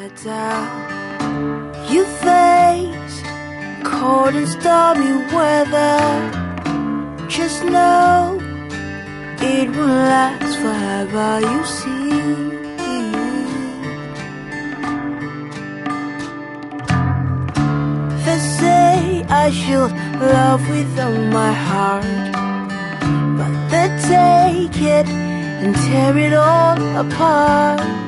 down. You face cold and stormy weather. Just know it won't last forever, you see. They say I should love with all my heart, but they take it and tear it all apart.